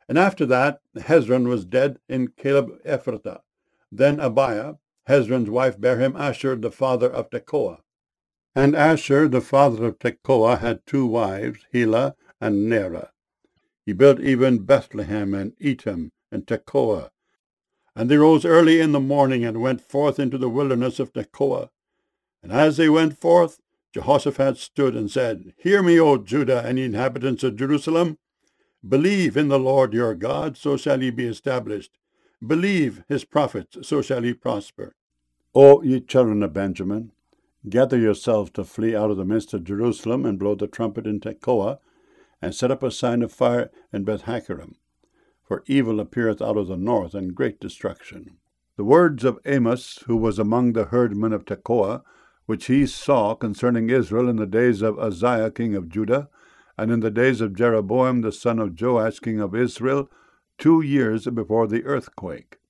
And after that, Hezron was dead in Caleb Ephratah. Then Abiah, Hezron's wife, bare him Ashur, the father of Tekoa. And Ashur, the father of Tekoa, had 2 wives, Helah and Nerah. He built even Bethlehem and Etam and Tekoa. And they rose early in the morning and went forth into the wilderness of Tekoa. And as they went forth, Jehoshaphat stood and said, Hear me, O Judah and ye inhabitants of Jerusalem. Believe in the Lord your God, so shall ye be established. Believe his prophets, so shall ye prosper. O ye children of Benjamin, gather yourselves to flee out of the midst of Jerusalem, and blow the trumpet in Tekoa, and set up a sign of fire in Beth-Hakkerem. For evil appeareth out of the north, and great destruction. The words of Amos, who was among the herdmen of Tekoa, which he saw concerning Israel in the days of Uzziah king of Judah, and in the days of Jeroboam the son of Joash king of Israel, 2 years before the earthquake.